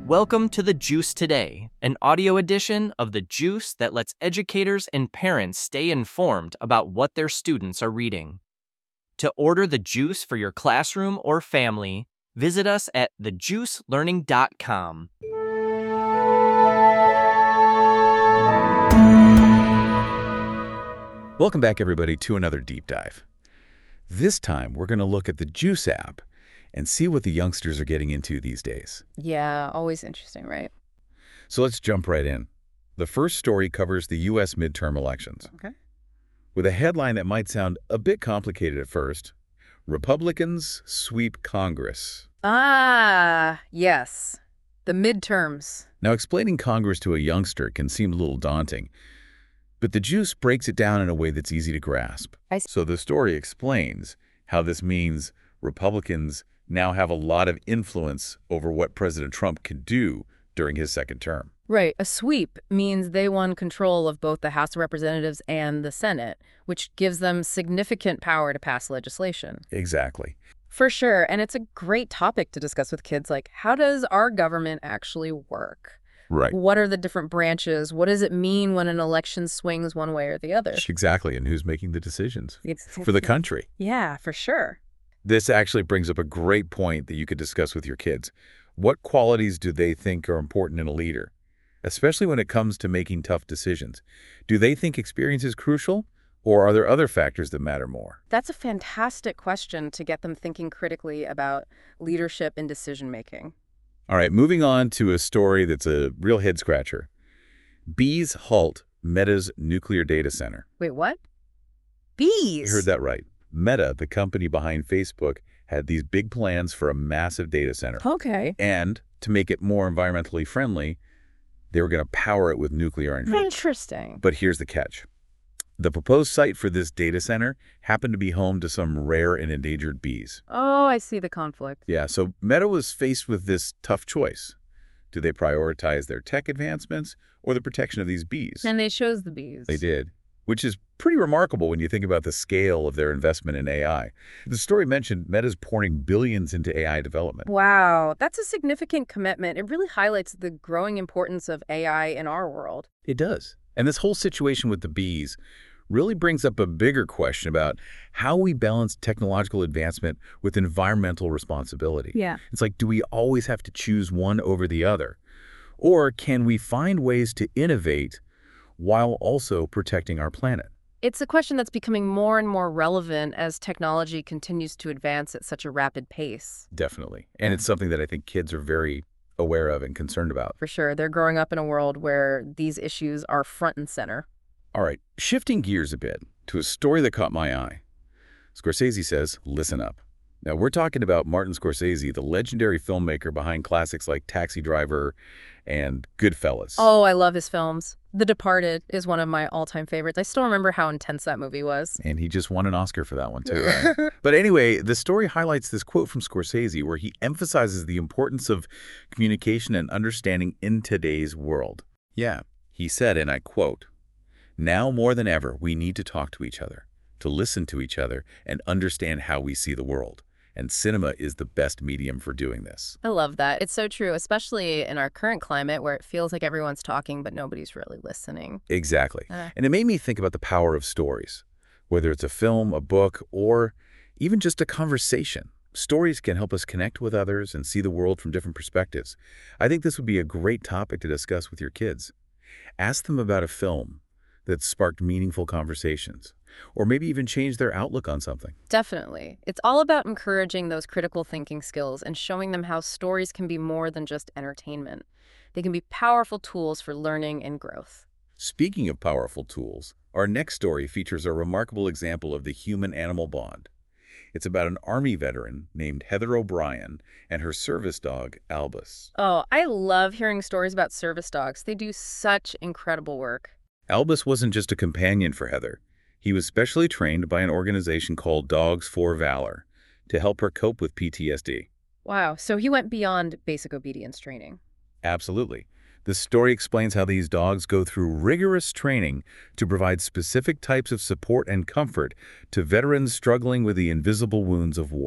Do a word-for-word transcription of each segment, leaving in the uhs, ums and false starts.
Welcome to The Juice Today, an audio edition of The Juice that lets educators and parents stay informed about what their students are reading. To order The Juice for your classroom or family, visit us at the juice learning dot com. Welcome back, everybody, to another deep dive. This time, we're going to look at the Juice app and see what the youngsters are getting into these days. Yeah, always interesting, right? So let's jump right in. The first story covers the U S midterm elections. Okay. With a headline that might sound a bit complicated at first, Republicans sweep Congress. Ah, yes. The midterms. Now, explaining Congress to a youngster can seem a little daunting, but the Juice breaks it down in a way that's easy to grasp. I see. So the story explains how this means Republicans now have a lot of influence over what President Trump could do during his second term. Right. A sweep means they won control of both the House of Representatives and the Senate, which gives them significant power to pass legislation. Exactly. For sure. And it's a great topic to discuss with kids, like, how does our government actually work? Right. What are the different branches? What does it mean when an election swings one way or the other? Exactly. And who's making the decisions It's, for the country? Yeah, for sure. This actually brings up a great point that you could discuss with your kids. What qualities do they think are important in a leader, especially when it comes to making tough decisions? Do they think experience is crucial, or are there other factors that matter more? That's a fantastic question to get them thinking critically about leadership and decision-making. All right, moving on to a story that's a real head-scratcher. Bees halt Meta's nuclear data center. Wait, what? Bees? You heard that right. Meta, the company behind Facebook, had these big plans for a massive data center. Okay. And to make it more environmentally friendly, they were going to power it with nuclear energy. Interesting. But here's the catch. The proposed site for this data center happened to be home to some rare and endangered bees. Oh, I see the conflict. Yeah, so Meta was faced with this tough choice. Do they prioritize their tech advancements or the protection of these bees? And they chose the bees. They did, which is pretty remarkable when you think about the scale of their investment in A I. The story mentioned Meta's pouring billions into A I development. Wow, that's a significant commitment. It really highlights the growing importance of A I in our world. It does. And this whole situation with the bees really brings up a bigger question about how we balance technological advancement with environmental responsibility. Yeah. It's like, do we always have to choose one over the other? Or can we find ways to innovate while also protecting our planet? It's a question that's becoming more and more relevant as technology continues to advance at such a rapid pace. Definitely. And it's something that I think kids are very aware of and concerned about. For sure. They're growing up in a world where these issues are front and center. All right, shifting gears a bit to a story that caught my eye. Scorsese says, listen up. Now, we're talking about Martin Scorsese, the legendary filmmaker behind classics like Taxi Driver and Goodfellas. Oh, I love his films. The Departed is one of my all-time favorites. I still remember how intense that movie was. And he just won an Oscar for that one, too. Right? But anyway, the story highlights this quote from Scorsese where he emphasizes the importance of communication and understanding in today's world. Yeah, he said, and I quote, "Now more than ever, we need to talk to each other, to listen to each other, and understand how we see the world. And cinema is the best medium for doing this." I love that. It's so true, especially in our current climate where it feels like everyone's talking, but nobody's really listening. Exactly. Uh. And it made me think about the power of stories. Whether it's a film, a book, or even just a conversation, stories can help us connect with others and see the world from different perspectives. I think this would be a great topic to discuss with your kids. Ask them about a film that sparked meaningful conversations, or maybe even changed their outlook on something. Definitely. It's all about encouraging those critical thinking skills and showing them how stories can be more than just entertainment. They can be powerful tools for learning and growth. Speaking of powerful tools, our next story features a remarkable example of the human-animal bond. It's about an Army veteran named Heather O'Brien and her service dog, Albus. Oh, I love hearing stories about service dogs. They do such incredible work. Albus wasn't just a companion for Heather. He was specially trained by an organization called Dogs for Valor to help her cope with P T S D. Wow, so he went beyond basic obedience training. Absolutely. The story explains how these dogs go through rigorous training to provide specific types of support and comfort to veterans struggling with the invisible wounds of war.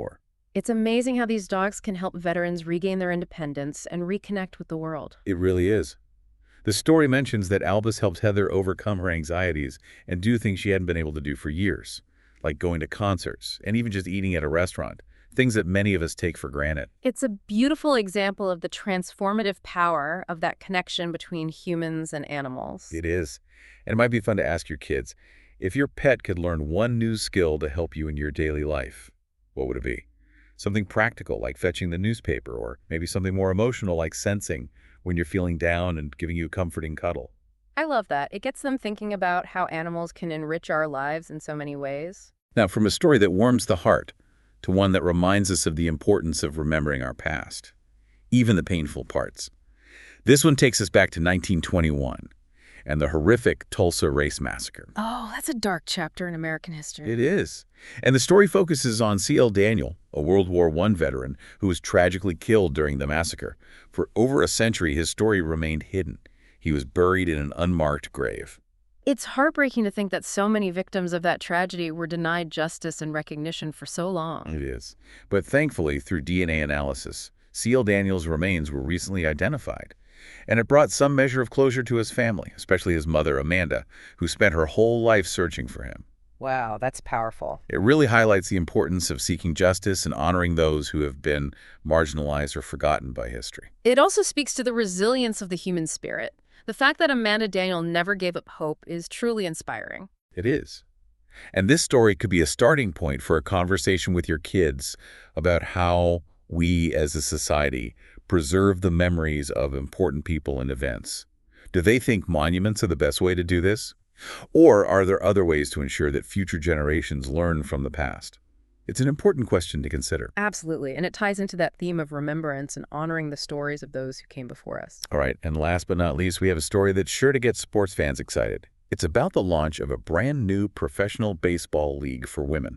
It's amazing how these dogs can help veterans regain their independence and reconnect with the world. It really is. The story mentions that Albus helped Heather overcome her anxieties and do things she hadn't been able to do for years, like going to concerts and even just eating at a restaurant, things that many of us take for granted. It's a beautiful example of the transformative power of that connection between humans and animals. It is. And it might be fun to ask your kids, if your pet could learn one new skill to help you in your daily life, what would it be? Something practical like fetching the newspaper, or maybe something more emotional like sensing when you're feeling down and giving you a comforting cuddle. I love that. It gets them thinking about how animals can enrich our lives in so many ways. Now, from a story that warms the heart to one that reminds us of the importance of remembering our past, even the painful parts. This one takes us back to nineteen twenty-one and the horrific Tulsa Race Massacre. Oh, that's a dark chapter in American history. It is. And the story focuses on C L Daniel, a World War One veteran who was tragically killed during the massacre. For over a century, his story remained hidden. He was buried in an unmarked grave. It's heartbreaking to think that so many victims of that tragedy were denied justice and recognition for so long. It is. But thankfully, through D N A analysis, C L Daniel's remains were recently identified. And it brought some measure of closure to his family, especially his mother, Amanda, who spent her whole life searching for him. Wow, that's powerful. It really highlights the importance of seeking justice and honoring those who have been marginalized or forgotten by history. It also speaks to the resilience of the human spirit. The fact that Amanda Daniel never gave up hope is truly inspiring. It is. And this story could be a starting point for a conversation with your kids about how we as a society preserve the memories of important people and events. Do they think monuments are the best way to do this? Or are there other ways to ensure that future generations learn from the past? It's an important question to consider. Absolutely, and it ties into that theme of remembrance and honoring the stories of those who came before us. All right, and last but not least, we have a story that's sure to get sports fans excited. It's about the launch of a brand new professional baseball league for women.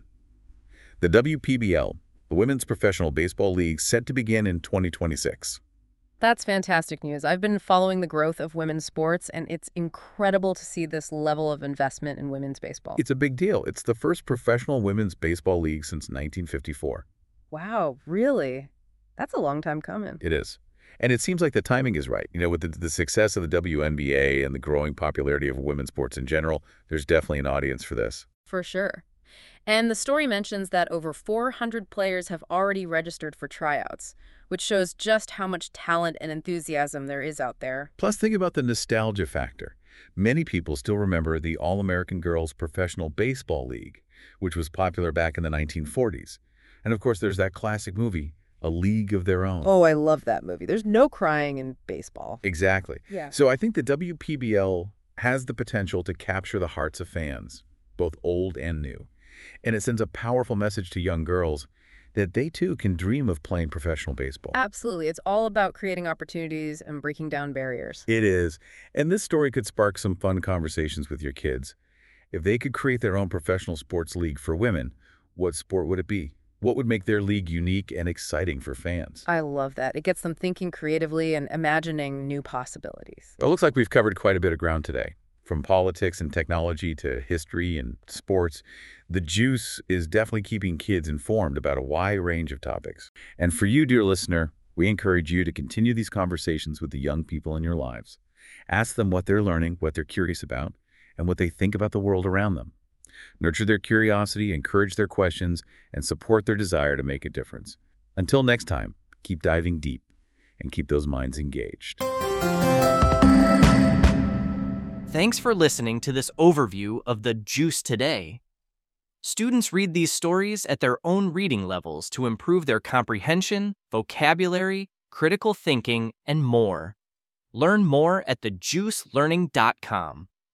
The W P B L, the Women's Professional Baseball League, set to begin in twenty twenty-six. That's fantastic news. I've been following the growth of women's sports, and it's incredible to see this level of investment in women's baseball. It's a big deal. It's the first professional women's baseball league since nineteen fifty-four. Wow, really? That's a long time coming. It is. And it seems like the timing is right. You know, with the, the success of the W N B A and the growing popularity of women's sports in general, there's definitely an audience for this. For sure. And the story mentions that over four hundred players have already registered for tryouts, which shows just how much talent and enthusiasm there is out there. Plus, think about the nostalgia factor. Many people still remember the All-American Girls Professional Baseball League, which was popular back in the nineteen forties. And of course, there's that classic movie, A League of Their Own. Oh, I love that movie. There's no crying in baseball. Exactly. Yeah. So I think the W P B L has the potential to capture the hearts of fans, both old and new. And it sends a powerful message to young girls that they too can dream of playing professional baseball. Absolutely. It's all about creating opportunities and breaking down barriers. It is. And this story could spark some fun conversations with your kids. If they could create their own professional sports league for women, what sport would it be? What would make their league unique and exciting for fans? I love that. It gets them thinking creatively and imagining new possibilities. It looks like we've covered quite a bit of ground today. From politics and technology to history and sports, the juice is definitely keeping kids informed about a wide range of topics. And for you, dear listener, we encourage you to continue these conversations with the young people in your lives. Ask them what they're learning, what they're curious about, and what they think about the world around them. Nurture their curiosity, encourage their questions, and support their desire to make a difference. Until next time, keep diving deep and keep those minds engaged. Thanks for listening to this overview of the Juice Today. Students read these stories at their own reading levels to improve their comprehension, vocabulary, critical thinking, and more. Learn more at the juice learning dot com.